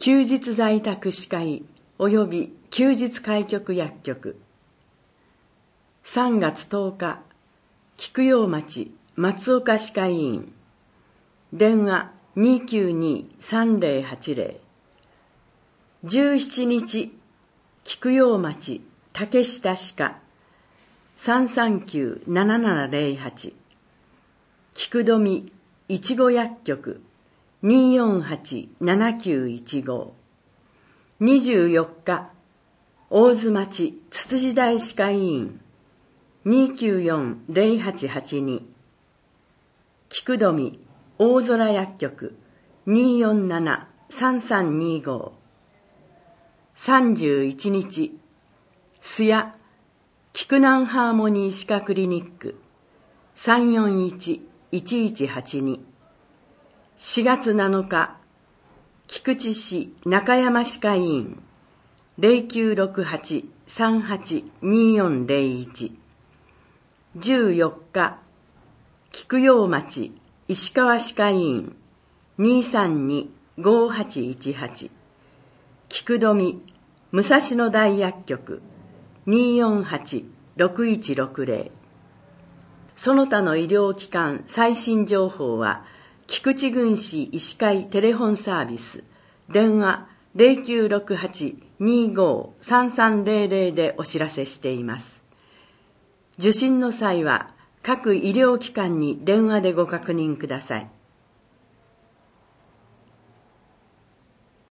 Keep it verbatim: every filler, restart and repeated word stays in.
休日在宅歯科医及び休日開局薬局。さんがつとおか、菊陽町松岡歯科医院。電話 にーきゅうにーさんぜろはちぜろ。じゅうしちにち、菊陽町竹下歯科 さんさんきゅうななななぜろはち。菊富いちご薬局 にーよんはちななきゅういちご。にじゅうよっか、大津町つつじ台歯科医院 にーきゅうよんぜろはちはちに。菊富大空薬局 にーよんななさんさんにご。さんじゅういちにち、須谷菊南ハーモニー歯科クリニック さんよんいちいちいちはちに。しがつなのか、菊池市中山歯科医院 ゼロきゅうろくはちさんはちにーよんぜろいち。じゅうよっか、菊陽町石川歯科医院 にーさんにごはちいちはち。菊富武蔵野大薬局 にーよんはちろくいちろくぜろ。その他の医療機関最新情報は菊池郡市医師会テレフォンサービス電話 ゼロきゅうろくはちにーごーさんさんぜろぜろ でお知らせしています。受診の際は各医療機関に電話でご確認ください。